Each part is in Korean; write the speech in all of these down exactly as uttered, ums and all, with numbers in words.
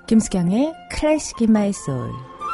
김수경의 클래식 인 마이 소울.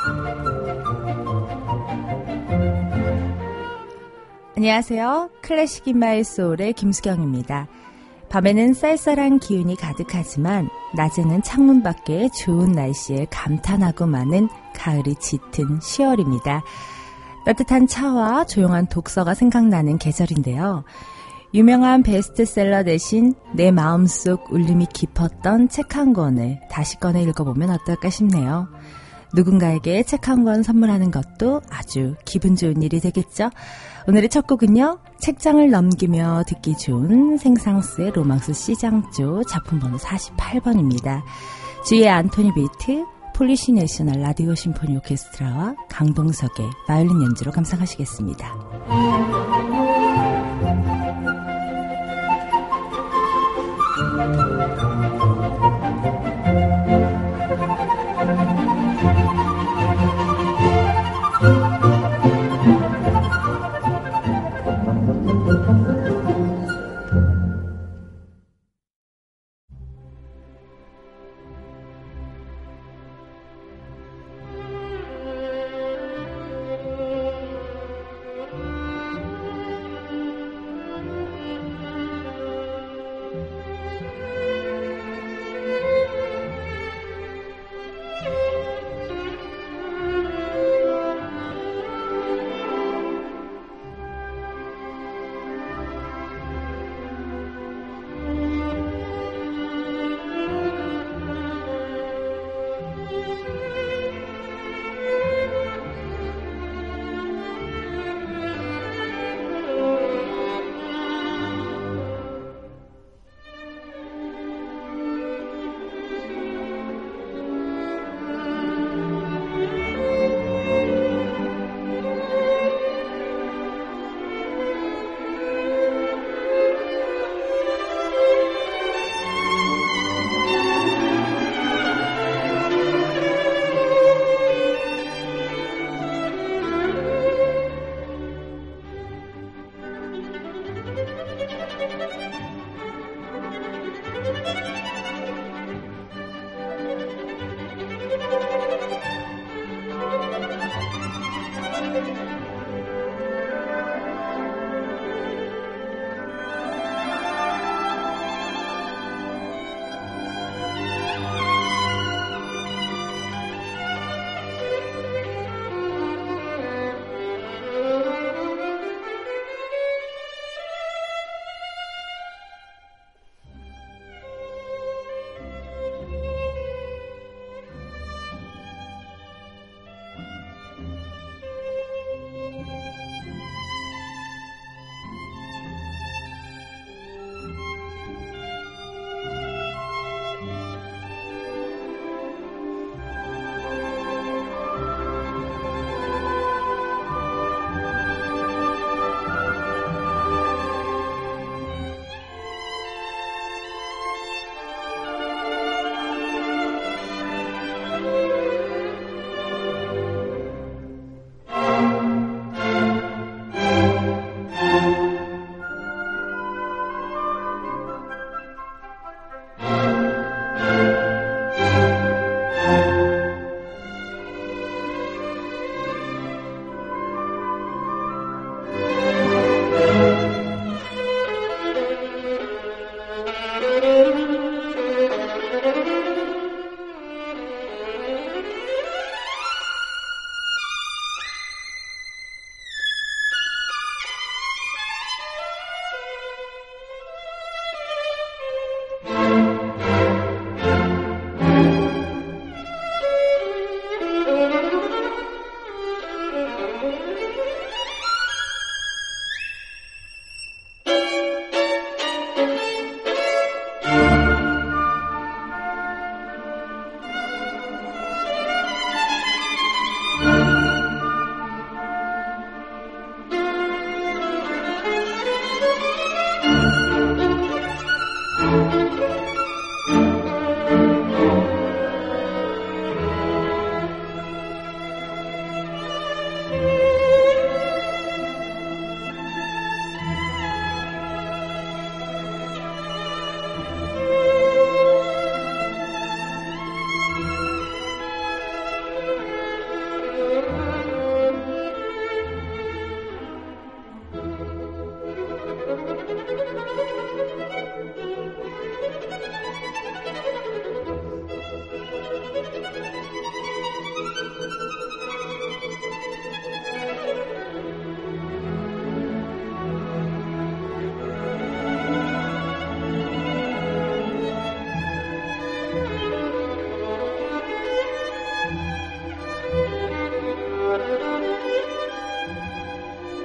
안녕하세요. 클래식 인 마이 소울의 김수경입니다. 밤에는 쌀쌀한 기운이 가득하지만 낮에는 창문 밖에 좋은 날씨에 감탄하고 마는 가을이 짙은 시월입니다. 따뜻한 차와 조용한 독서가 생각나는 계절인데요. 유명한 베스트셀러 대신 내 마음속 울림이 깊었던 책 한 권을 다시 꺼내 읽어보면 어떨까 싶네요. 누군가에게 책 한 권 선물하는 것도 아주 기분 좋은 일이 되겠죠? 오늘의 첫 곡은요. 책장을 넘기며 듣기 좋은 생상스의 로망스 C장조 작품번호 사십팔 번입니다. 주의 안토니 베이트, 폴리시 내셔널 라디오 심포니 오케스트라와 강동석의 바이올린 연주로 감상하시겠습니다.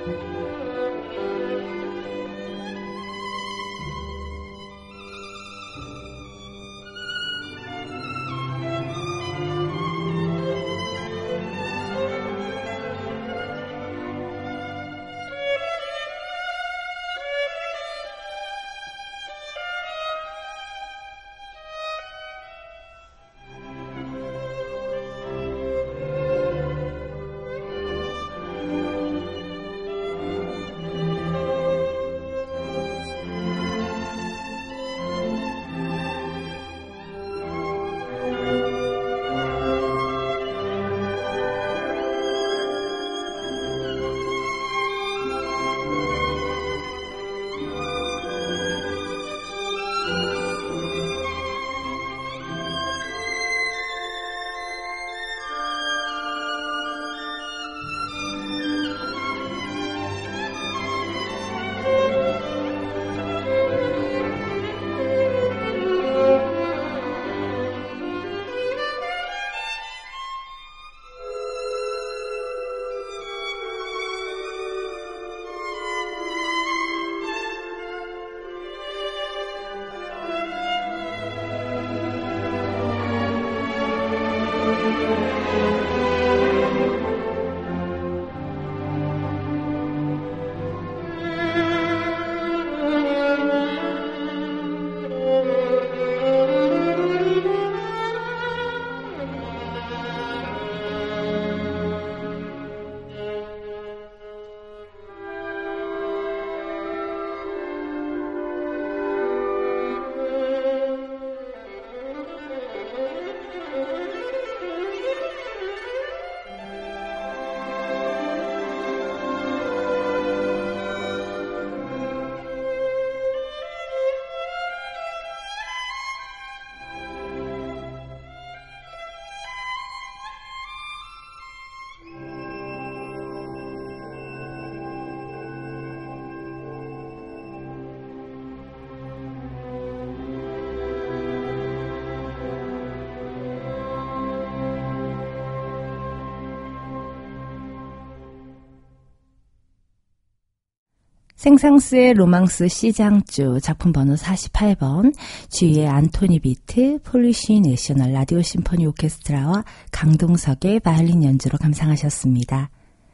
생상스의 로망스 C장조 작품 번호 사십팔 번 주위의 안토니 비트 폴리시 내셔널 라디오 심포니 오케스트라와 강동석의 바이올린 연주로 감상하셨습니다.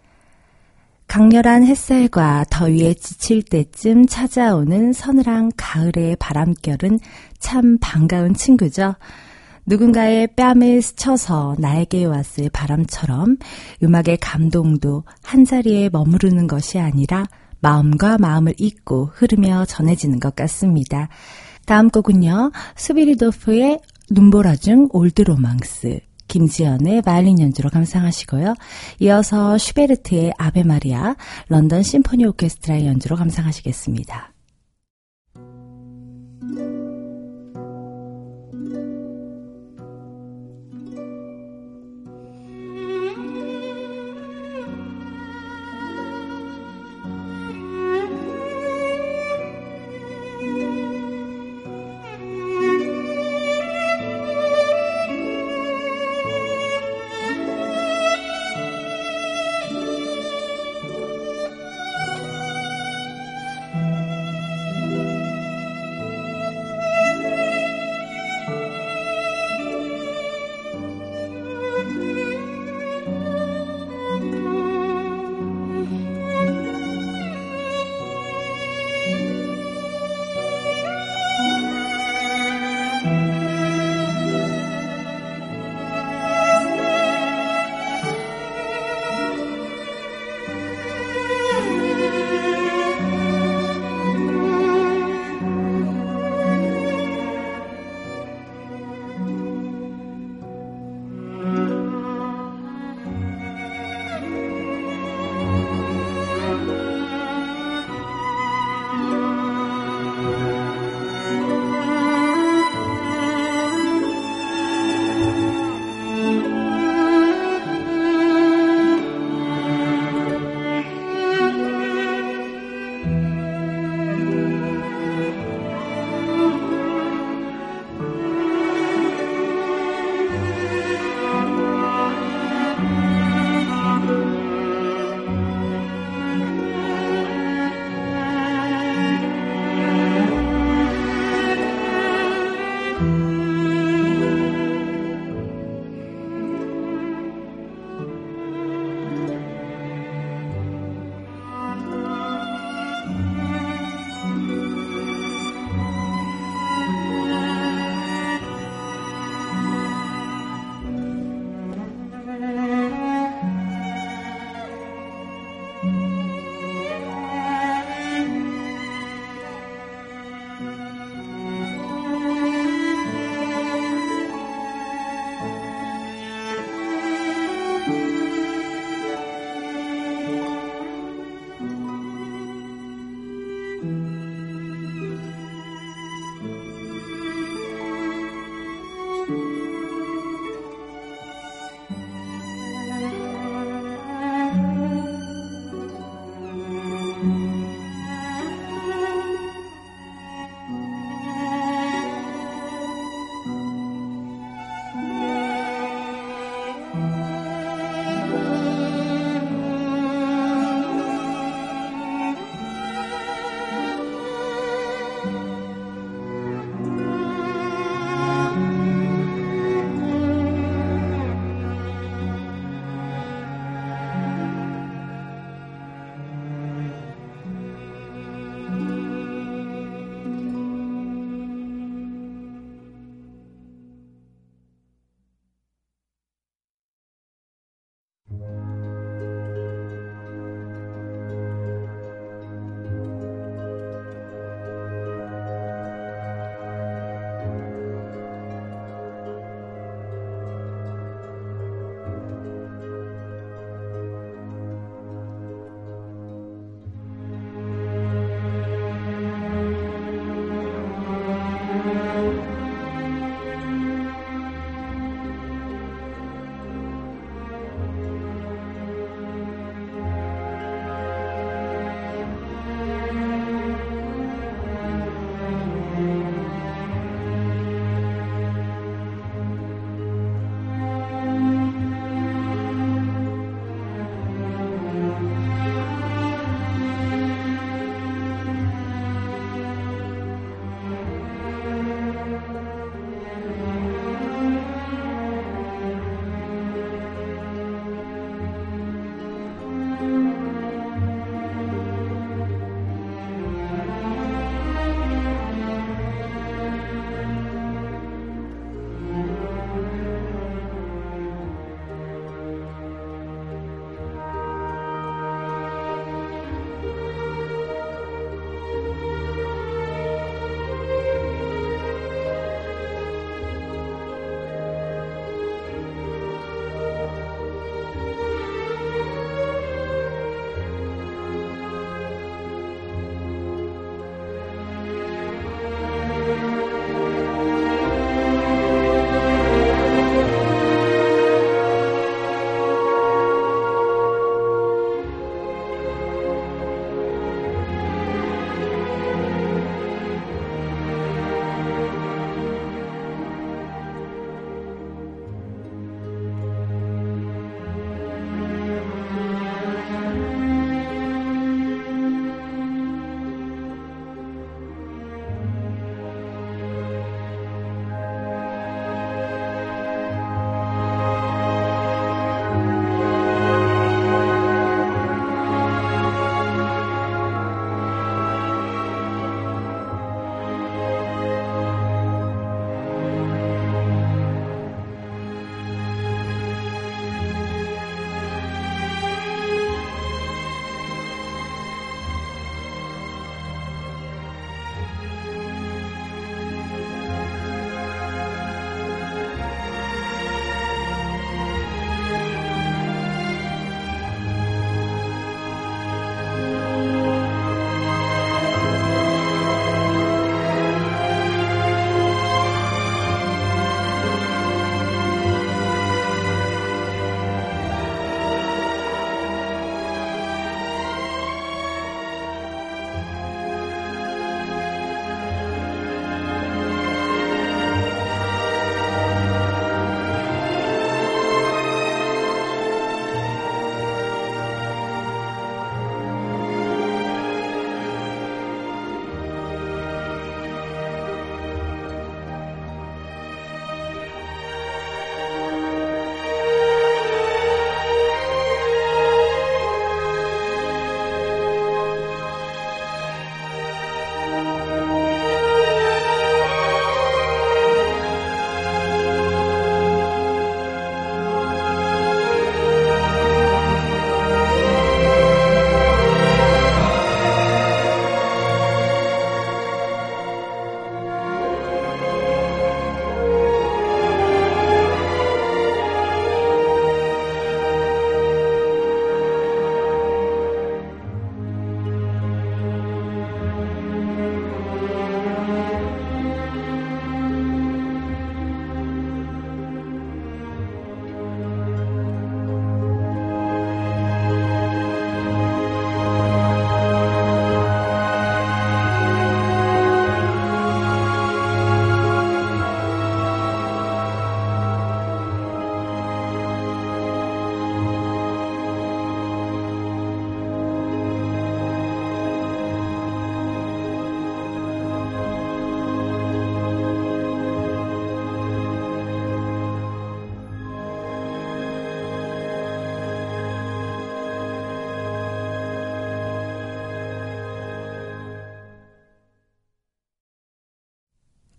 강렬한 햇살과 더위에 지칠 때쯤 찾아오는 서늘한 가을의 바람결은 참 반가운 친구죠. 누군가의 뺨을 스쳐서 나에게 왔을 바람처럼 음악의 감동도 한자리에 머무르는 것이 아니라 마음과 마음을 잇고 흐르며 전해지는 것 같습니다. 다음 곡은요. 스비리도프의 눈보라중 올드 로망스, 김지연의 바이올린 연주로 감상하시고요. 이어서 슈베르트의 아베 마리아, 런던 심포니 오케스트라의 연주로 감상하시겠습니다.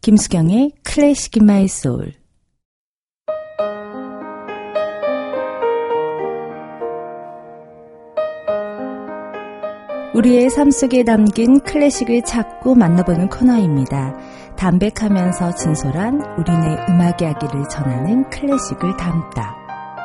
김수경의 클래식 인 마이 소울. 우리의 삶 속에 담긴 클래식을 찾고 만나보는 코너입니다. 담백하면서 진솔한 우리네 음악 이야기를 전하는 클래식을 담다.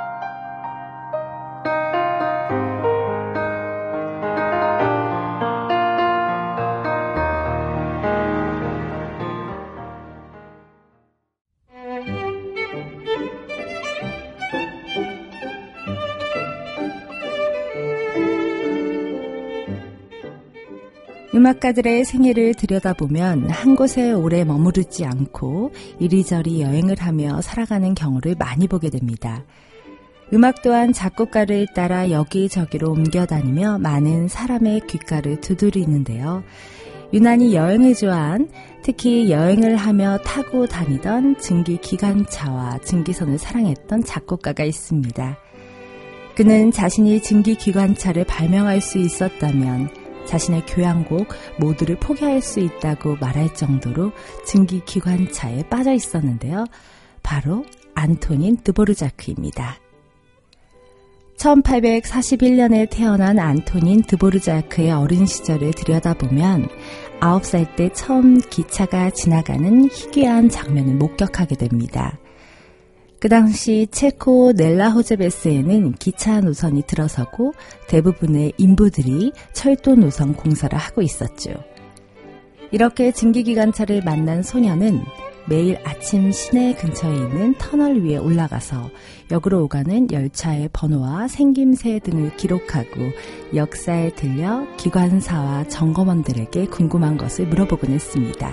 음악가들의 생애를 들여다보면 한 곳에 오래 머무르지 않고 이리저리 여행을 하며 살아가는 경우를 많이 보게 됩니다. 음악 또한 작곡가를 따라 여기저기로 옮겨다니며 많은 사람의 귓가를 두드리는데요. 유난히 여행을 좋아한, 특히 여행을 하며 타고 다니던 증기기관차와 증기선을 사랑했던 작곡가가 있습니다. 그는 자신이 증기기관차를 발명할 수 있었다면 자신의 교향곡 모두를 포기할 수 있다고 말할 정도로 증기기관차에 빠져 있었는데요. 바로 안토닌 드보르자크입니다. 천팔백사십일 년에 태어난 안토닌 드보르자크의 어린 시절을 들여다보면 아홉 살 때 처음 기차가 지나가는 희귀한 장면을 목격하게 됩니다. 그 당시 체코 넬라호제베스에는 기차 노선이 들어서고 대부분의 인부들이 철도 노선 공사를 하고 있었죠. 이렇게 증기기관차를 만난 소녀는 매일 아침 시내 근처에 있는 터널 위에 올라가서 역으로 오가는 열차의 번호와 생김새 등을 기록하고 역사에 들려 기관사와 점검원들에게 궁금한 것을 물어보곤 했습니다.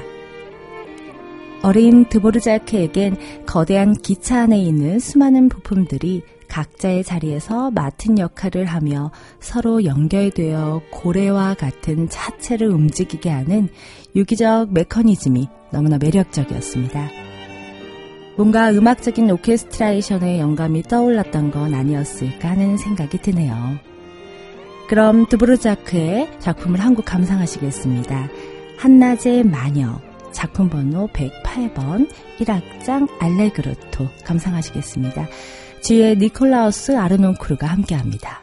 어린 드보르자크에겐 거대한 기차 안에 있는 수많은 부품들이 각자의 자리에서 맡은 역할을 하며 서로 연결되어 고래와 같은 차체를 움직이게 하는 유기적 메커니즘이 너무나 매력적이었습니다. 뭔가 음악적인 오케스트레이션의 영감이 떠올랐던 건 아니었을까 하는 생각이 드네요. 그럼 드보르자크의 작품을 한 곡 감상하시겠습니다. 한낮의 마녀, 작품 번호 백팔 번 일 악장 알레그로토 감상하시겠습니다. 뒤에 니콜라우스 아르논쿠르가 함께합니다.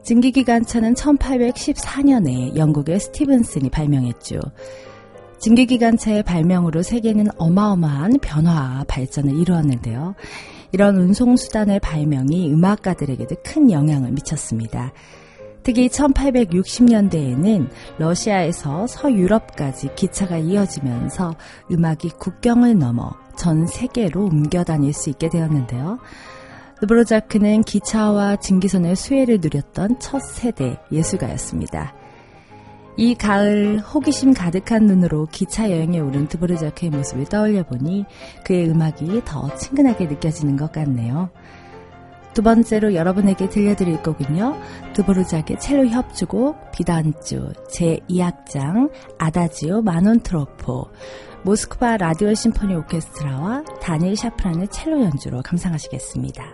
증기기관차는 천팔백십사 년에 영국의 스티븐슨이 발명했죠. 증기기관차의 발명으로 세계는 어마어마한 변화와 발전을 이루었는데요. 이런 운송수단의 발명이 음악가들에게도 큰 영향을 미쳤습니다. 특히 천팔백육십 년대에는 러시아에서 서유럽까지 기차가 이어지면서 음악이 국경을 넘어 전 세계로 옮겨 다닐 수 있게 되었는데요. 드보로자크는 기차와 증기선의 수혜를 누렸던 첫 세대 예술가였습니다. 이 가을 호기심 가득한 눈으로 기차 여행에 오른 드보르자크의 모습을 떠올려 보니 그의 음악이 더 친근하게 느껴지는 것 같네요. 두 번째로 여러분에게 들려드릴 곡은요. 드보르자크의 첼로 협주곡 비단주 제이 악장 아다지오 마논트로포 모스크바 라디오 심포니 오케스트라와 다니엘 샤프란의 첼로 연주로 감상하시겠습니다.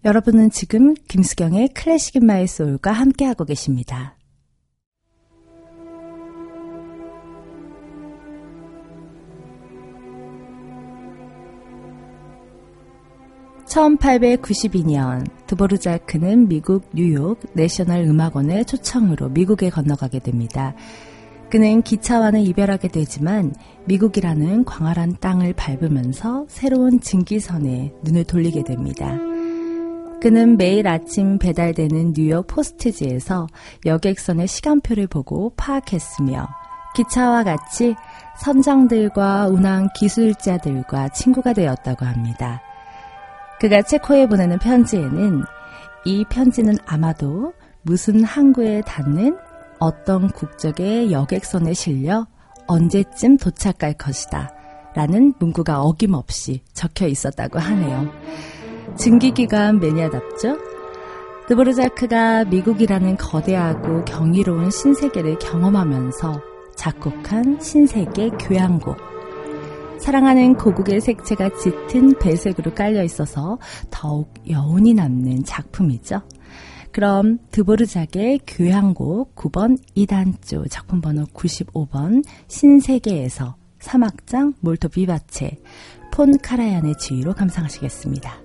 여러분은 지금 김수경의 클래식 인 마이 소울과 함께하고 계십니다. 천팔백구십이 년 드보르자크는 미국 뉴욕 내셔널 음악원의 초청으로 미국에 건너가게 됩니다. 그는 기차와는 이별하게 되지만 미국이라는 광활한 땅을 밟으면서 새로운 증기선에 눈을 돌리게 됩니다. 그는 매일 아침 배달되는 뉴욕 포스트지에서 여객선의 시간표를 보고 파악했으며 기차와 같이 선장들과 운항 기술자들과 친구가 되었다고 합니다. 그가 체코에 보내는 편지에는 이 편지는 아마도 무슨 항구에 닿는 어떤 국적의 여객선에 실려 언제쯤 도착할 것이다 라는 문구가 어김없이 적혀 있었다고 하네요. 증기기관 매니아답죠? 드보르자크가 미국이라는 거대하고 경이로운 신세계를 경험하면서 작곡한 신세계 교향곡. 사랑하는 고국의 색채가 짙은 배색으로 깔려 있어서 더욱 여운이 남는 작품이죠. 그럼 드보르자크의 교향곡 구 번 이 단조 작품 번호 구십오 번 신세계에서 삼 악장 몰토 비바체 폰 카라얀의 지휘로 감상하시겠습니다.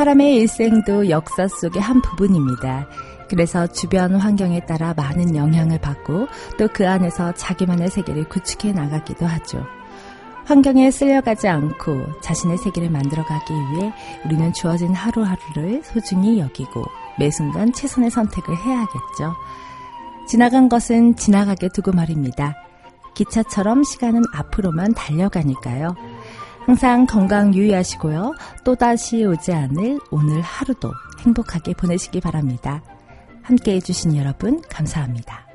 사람의 일생도 역사 속의 한 부분입니다. 그래서 주변 환경에 따라 많은 영향을 받고 또 그 안에서 자기만의 세계를 구축해 나가기도 하죠. 환경에 쓸려가지 않고 자신의 세계를 만들어가기 위해 우리는 주어진 하루하루를 소중히 여기고 매 순간 최선의 선택을 해야겠죠. 지나간 것은 지나가게 두고 말입니다. 기차처럼 시간은 앞으로만 달려가니까요. 항상 건강 유의하시고요. 또다시 오지 않을 오늘 하루도 행복하게 보내시기 바랍니다. 함께해 주신 여러분 감사합니다.